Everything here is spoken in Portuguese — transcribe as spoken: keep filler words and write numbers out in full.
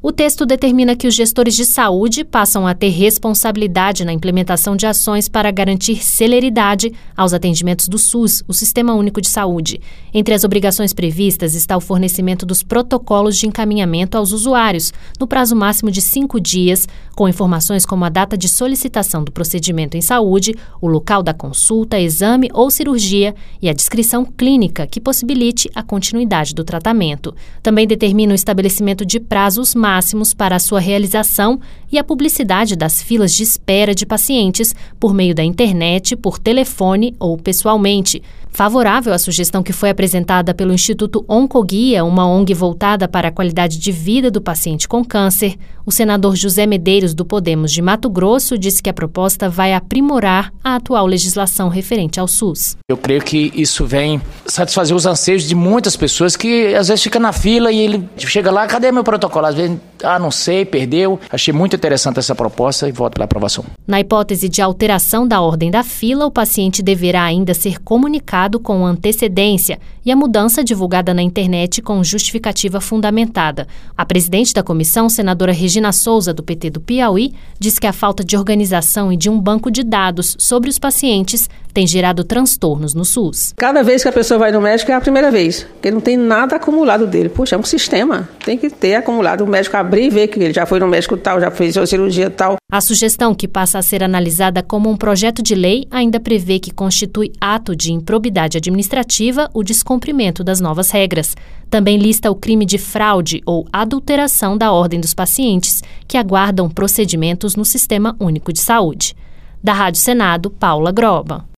O texto determina que os gestores de saúde passam a ter responsabilidade na implementação de ações para garantir celeridade aos atendimentos do SUS, o Sistema Único de Saúde. Entre as obrigações previstas está o fornecimento dos protocolos de encaminhamento aos usuários, no prazo máximo de cinco dias, com informações como a data de solicitação do procedimento em saúde, o local da consulta, exame ou cirurgia e a descrição clínica que possibilite a continuidade do tratamento. Também determina o estabelecimento de prazos máximos máximos para a sua realização e a publicidade das filas de espera de pacientes por meio da internet, por telefone ou pessoalmente. Favorável à sugestão que foi apresentada pelo Instituto Oncoguia, uma O N G voltada para a qualidade de vida do paciente com câncer, o senador José Medeiros, do Podemos de Mato Grosso, disse que a proposta vai aprimorar a atual legislação referente ao SUS. Eu creio que isso vem satisfazer os anseios de muitas pessoas que às vezes fica na fila e ele chega lá, cadê meu protocolo? Às vezes, ah, não sei, perdeu. Achei muito interessante essa proposta e voto pela aprovação. Na hipótese de alteração da ordem da fila, o paciente deverá ainda ser comunicado com antecedência e a mudança divulgada na internet com justificativa fundamentada. A presidente da comissão, senadora Regina Souza, do P T do Piauí, diz que a falta de organização e de um banco de dados sobre os pacientes tem gerado transtornos no SUS. Cada vez que a pessoa vai no médico é a primeira vez, porque não tem nada acumulado dele. Poxa, é um sistema, tem que ter acumulado. O médico abrir e ver que ele já foi no médico tal, já fez a cirurgia tal. A sugestão, que passa a ser analisada como um projeto de lei, ainda prevê que constitui ato de improbidade administrativa o descumprimento das novas regras. Também lista o crime de fraude ou adulteração da ordem dos pacientes que aguardam procedimentos no Sistema Único de Saúde. Da Rádio Senado, Paula Groba.